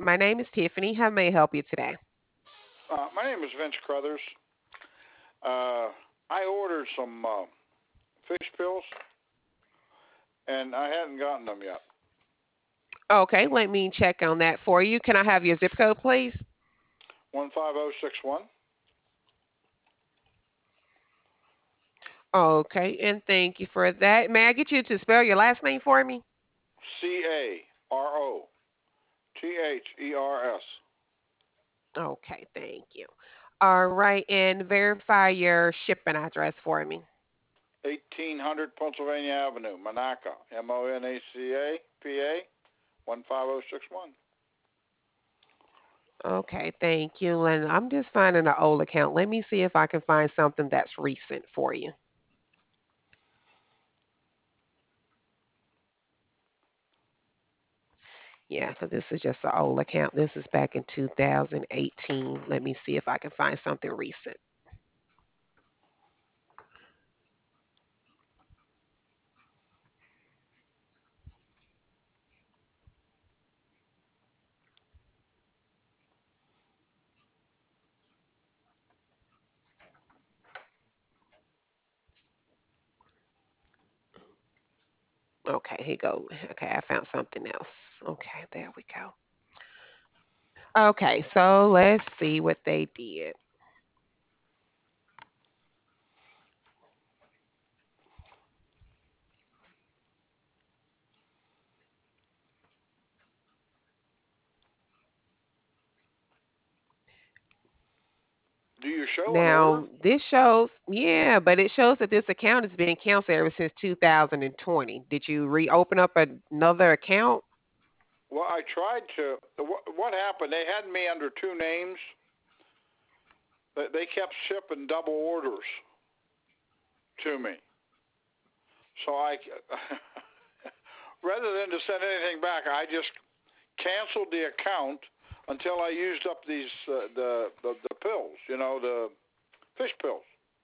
My name is Tiffany. How may I help you today? My name is Vince Crothers. Uh, I ordered some fish pills, and I hadn't gotten them yet. Okay, let me check on that for you. Can I have your zip code, please? 15061 Okay, and thank you for that. May I get you to spell your last name for me? Carothers. Okay, thank you. All right, and verify your shipping address for me. 1800 Pennsylvania Avenue, Monaca, Monaca, PA 15061. Okay, thank you. And I'm just finding an old account. Let me see if I can find something that's recent for you. Yeah, because this is just an old account. This is back in 2018. Let me see if I can find something recent. Okay, here you go. Okay, I found something else. Okay, there we go. Okay, so let's see what they did. Do you show an order? Now, this shows, yeah, but it shows that this account has been canceled ever since 2020. Did you reopen up another account? Well, I tried to. What happened? They had me under two names. They kept shipping double orders to me. So I, rather than to send anything back, I just canceled the account until I used up these the pills, the fish pills.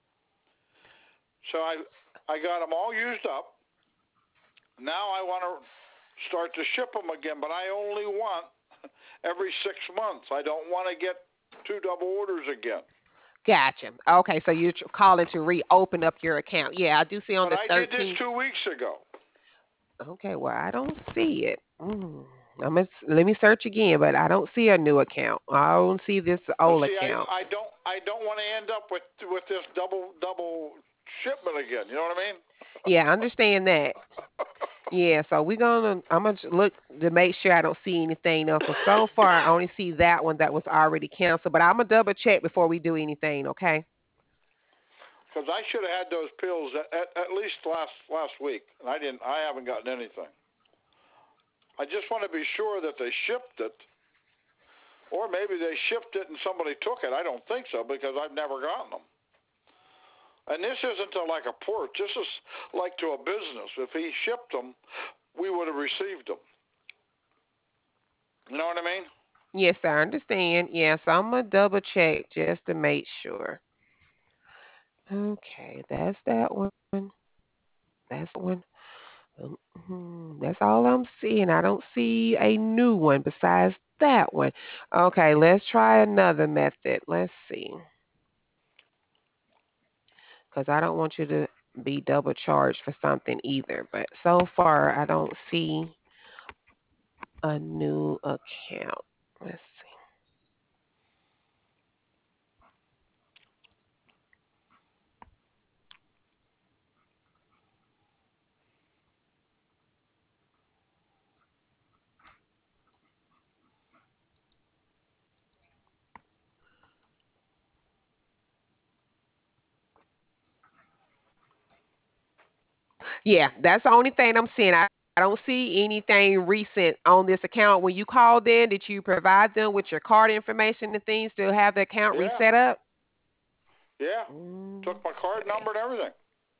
So I got them all used up. Now I want to start to ship them again, but I only want every 6 months. I don't want to get two double orders again. Gotcha. Okay, so you're calling to reopen up your account. Yeah, I do see on But the I did this 13th. 2 weeks ago. Okay, well, I don't see it. Let me search again, but I don't see a new account. I don't see this But old see, account. I don't want to end up with this double shipment again. You know what I mean? Yeah, I understand that. Yeah, so I'm gonna look to make sure I don't see anything else. So so far, I only see that one that was already canceled, but I'm gonna double check before we do anything. Okay? Because I should have had those pills at least last week, and I didn't. I haven't gotten anything. I just want to be sure that they shipped it, or maybe they shipped it and somebody took it. I don't think so because I've never gotten them. And this isn't to like a port. This is like to a business. If he shipped them, we would have received them. You know what I mean? Yes, I understand. Yes, I'm gonna double check just to make sure. Okay, that's that one. That's that one. That's all I'm seeing. I don't see a new one besides that one. Okay, let's try another method. Let's see. Because I don't want you to be double charged for something either. But so far, I don't see a new account. Let's see. Yeah, that's the only thing I'm seeing. I don't see anything recent on this account. When you called in, did you provide them with your card information and things to have the account Yeah, reset up? yeah. Took my card Okay. number and everything.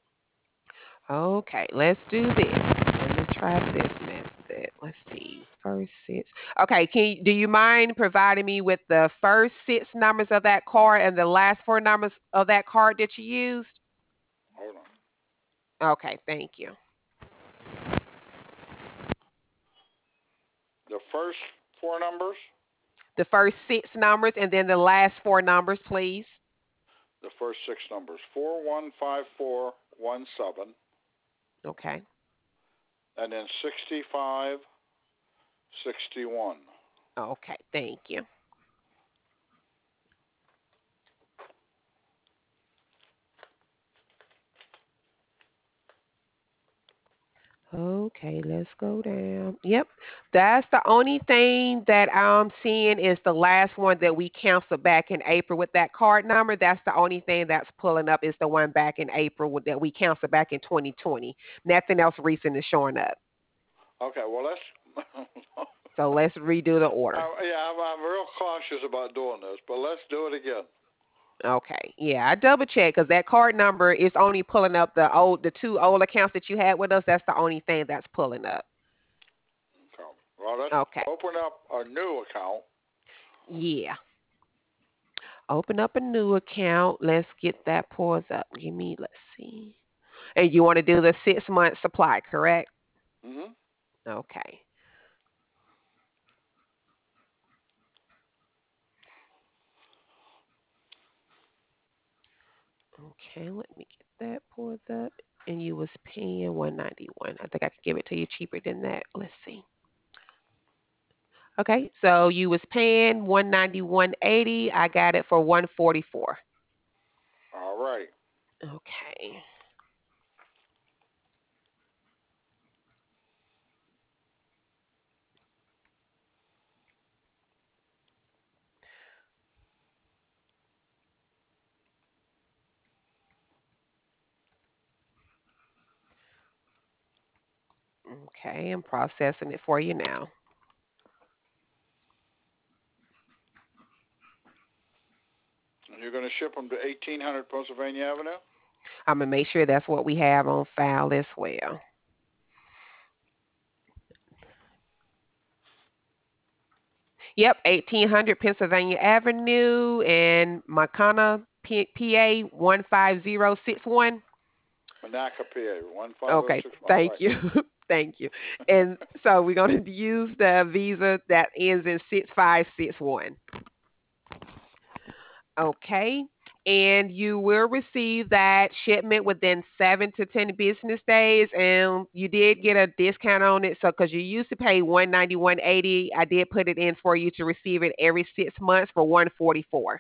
Okay, let's do this. Let me try this method. Let's see. First six. Okay, do you mind providing me with the first six numbers of that card and the last four numbers of that card that you used? Hold on. Okay, thank you. The first four numbers. The first six numbers and then the last four numbers, please. The first six numbers: 415417, Okay. and then 6561. Okay. Thank you. Okay, let's go down. Yep. That's the only thing that I'm seeing is the last one that we canceled back in April with that card number. That's the only thing that's pulling up is the one back in April that we canceled back in 2020. Nothing else recent is showing up. Okay, well let's. So let's redo the order. Yeah, I'm real cautious about doing this, but let's do it again. Okay. Yeah, I double check because that card number is only pulling up the two old accounts that you had with us. That's the only thing that's pulling up. Okay. Well, let's Okay. open up a new account. Yeah. Open up a new account. Let's get that pulled up. Let's see. And you want to do the 6 month supply, correct? Hmm. Okay. Okay, let me get that pulled up. And you was paying 191. I think I could give it to you cheaper than that. Let's see. Okay, so you was paying 191.80. I got it for 144. All right. Okay. Okay, I'm processing it for you now. You're going to ship them to 1800 Pennsylvania Avenue? I'm gonna make sure that's what we have on file as well. Yep, 1800 Pennsylvania Avenue in Makana, PA 15061. Monaca, PA, Okay, 15061. All thank right. you. Thank you. And so we're going to use the visa that ends in 6561. Okay. And you will receive that shipment within 7 to 10 business days. And you did get a discount on it. So, because you used to pay 191.80, I did put it in for you to receive it every 6 months for 144.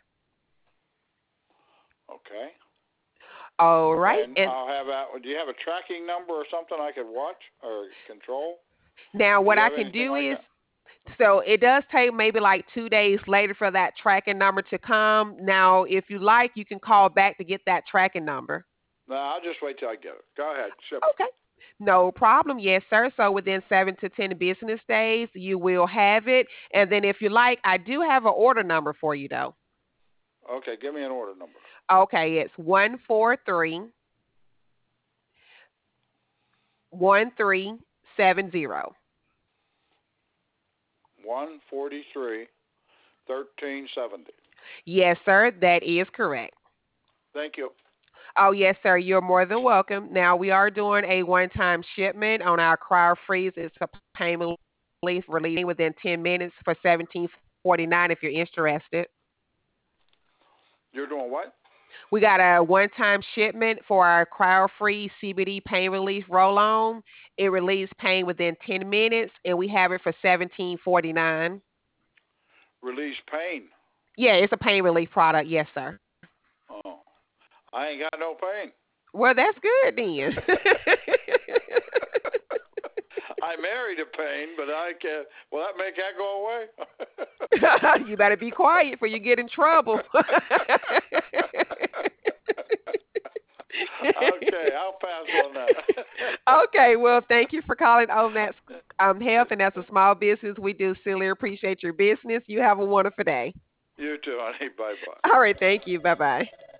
Okay. All right. And And I'll have that. Do you have a tracking number or something I could watch or control? now, Do what you I have can anything do like that? is so it does take maybe like 2 days later for that tracking number to come. Now, if you like, you can call back to get that tracking number. No, I'll just wait till I get it. Go ahead, ship it. Okay. No problem. Yes, sir. So within 7 to 10 business days, you will have it. And then if you like, I do have an order number for you though. Okay, give me an order number. Okay, it's 143 1370. 143 1370. Yes, sir, that is correct. Thank you. Oh, yes, sir. You're more than welcome. Now we are doing a one-time shipment on our cryo freeze. It's a payment relief releasing within 10 minutes for 1749 if you're interested. You're doing what? We got a one-time shipment for our cryo freeze CBD pain relief roll-on. It relieves pain within 10 minutes and we have it for 1749. Release pain. Yeah, it's a pain relief product. Yes, sir. Oh, I ain't got no pain. Well, that's good then. I married a pain, but I can't. Will that make that go away? You better be quiet for you get in trouble. Okay, I'll pass on that. Okay, well, thank you for calling on that health, and as a small business, we do sincerely appreciate your business. You have a wonderful day. You too, honey. Bye bye. All right, thank you. Bye bye.